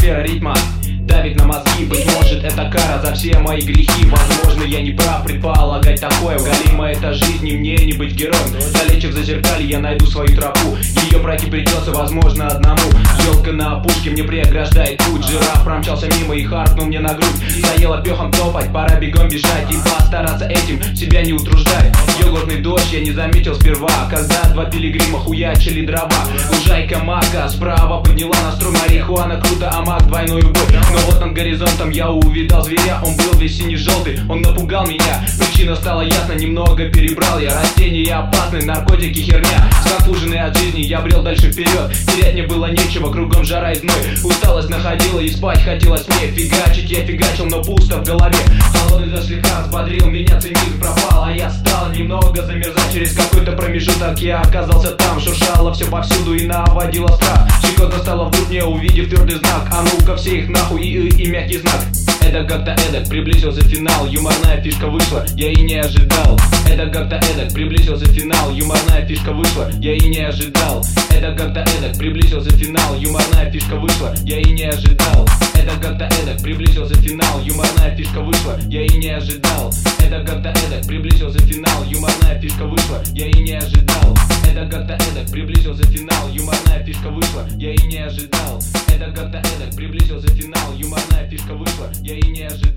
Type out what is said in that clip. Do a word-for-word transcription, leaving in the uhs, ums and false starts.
атмосфера ритма давит на мозги. Быть может, это кара за все мои грехи. Возможно, я не прав предполагать такое. Галима это жизнь, и мне не быть героем. Далече в зазеркалье я найду свою тропу. Ее пройти придется, возможно, одному. Елка на опушке мне преграждает путь. Жираф промчался мимо и харкнул мне на грудь. Заело пехом топать, пора бегом бежать. И постараться этим себя не утруждать. Йогуртный дождь я не заметил сперва, когда два пилигрима хуячили дрова. Лужайка мака справа подняла настрой. Марихуана круто, а мак двойной убой. Но вот над горизонтом я увидал зверя. Он был весь синий-желтый, он напугал меня. Причина стала ясна, немного перебрал я. Растения опасны, наркотики херня. Сконфуженный от жизни я брел дальше вперед. Терять мне было нечего, кругом жара и зной. Усталость находила и спать хотелось мне. Фигачить я фигачил, но пусто в голове. Холодный дождь слегка взбодрил меня, цинизм пропал. А я стал немного замерзать. Через какой-то промежуток я оказался там. Шуршало все повсюду и наводило страх. Щекотно стало вдруг мне, увидев твердый знак. А ну-ка все их нахуй и, и, и мягкий знак. Это как-то эдак, приблизился финал. Юморная фишка вышла, я и не ожидал. Это как-то эдак, приблизился финал. Юморная фишка вышла, я и не ожидал. Это как-то эдак, приблизился финал. Юморная фишка вышла, я и не ожидал. Это как-то эдак, приблизился финал. Юморная фишка вышла, я и не ожидал. Это как-то эдак, приблизился финал. Юморная фишка вышла, я и не ожидал. Это как-то эдак, приблизился финал. Юморная фишка вышла, я и не ожидал. Это как-то эдак, приблизился финал. Юморная фишка вышла, я и не ожидал.